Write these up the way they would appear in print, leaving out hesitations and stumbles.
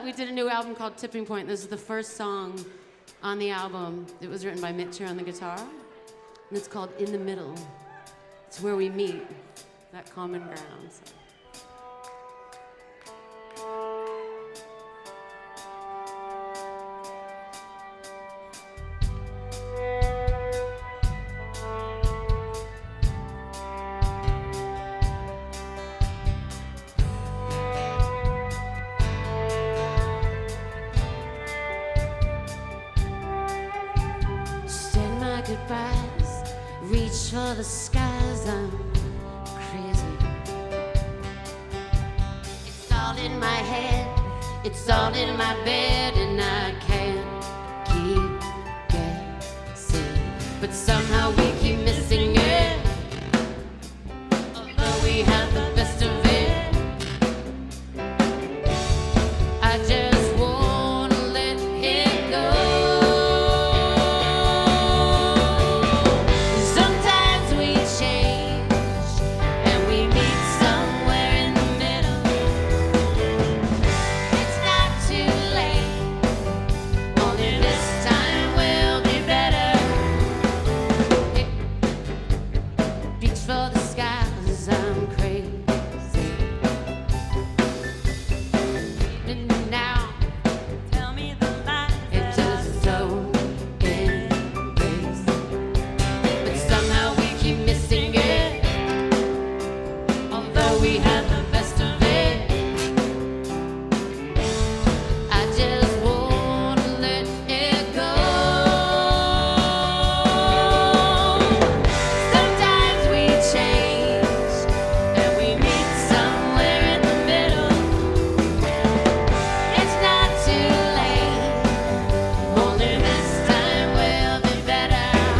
We did a new album called Tipping Point. This is the first song on the album. It was written by Mitch here on the guitar. And it's called In the Middle. It's where we meet, that common ground. So. Goodbyes, reach for the skies, I'm crazy. It's all in my head, it's all in my bed, and I can't keep guessing. But somehow we keep missing it, although we have the best of it. I just wanna let it go. We had the best of it. I just wanna let it go. Sometimes we change and we meet somewhere in the middle. It's not too late, only this time will be better.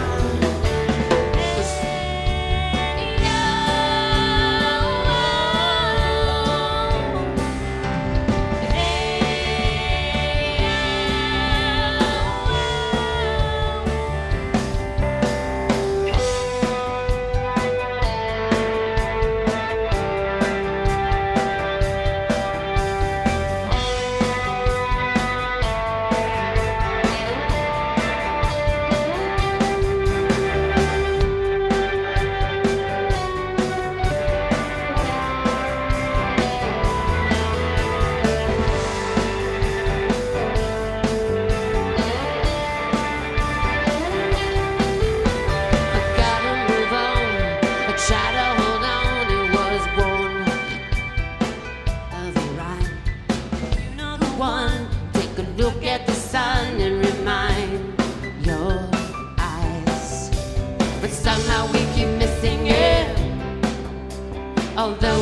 Take a look at the sun and remind your eyes. But somehow we keep missing it, although